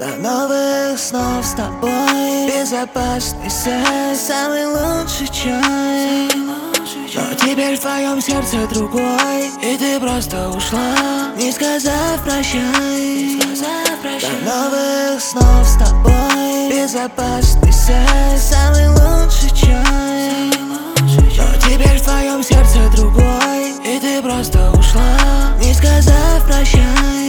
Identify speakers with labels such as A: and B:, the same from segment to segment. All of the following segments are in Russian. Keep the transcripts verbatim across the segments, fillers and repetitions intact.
A: До новых снов с тобой. Безопасный секс, самый лучший чай. Но теперь в твоем сердце другой, и ты просто ушла, не сказав прощай. До новых снов с тобой. Безопасный секс, самый лучший чай. Но теперь в твоем сердце другой, и ты просто ушла, не сказав прощай.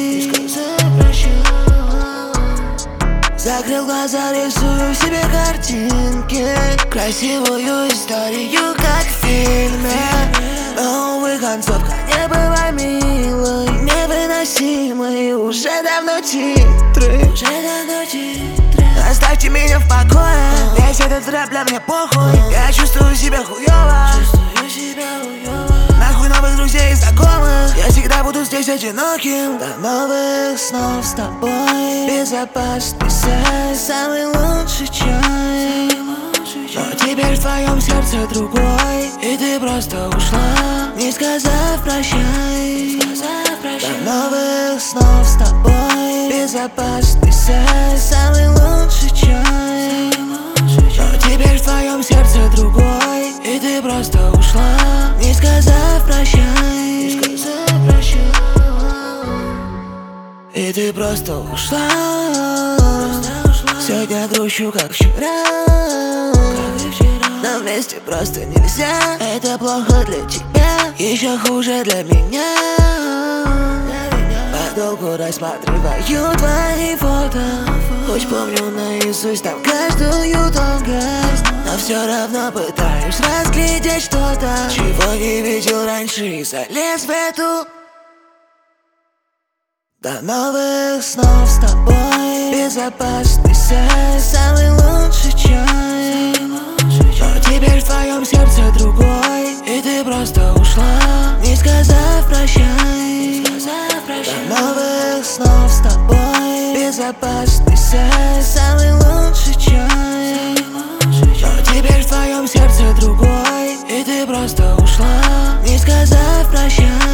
A: Закрыл глаза, рисую себе картинки, красивую историю, как в фильме. Но, увы, концовка не была милой, невыносимой. Уже давно титры, уже давно титры. Оставьте меня в покое, весь этот рэп для меня похуй. Я чувствую себя хуёво, чувствую себя хуёво. Нахуй новых друзей и знакомых, я всегда буду здесь одиноким. До новых снов с тобой. Безопасный секс, самый лучший чай. Но теперь в твоем сердце другой, и ты просто ушла, не сказав прощай. До новых снов с тобой. Безопасный секс, самый лучший чай. Но теперь в твоем сердце другой, и ты просто ушла, не сказав прощай. И ты просто ушла. Сегодня грущу, как вчера, но вместе просто нельзя. Это плохо для тебя, еще хуже для меня. Подолгу рассматриваю твои фото, хоть помню наизусть там каждую тонкость, но все равно пытаюсь разглядеть что-то, чего не видел раньше, и залез в эту. До новых снов с тобой. Безопасный секс, самый лучший чай. Но теперь в твоем сердце другой, и ты просто ушла, не сказав прощай. До новых снов с тобой. Безопасный секс, самый лучший чай. Но теперь в твоем сердце другой, и ты просто ушла, не сказав прощай.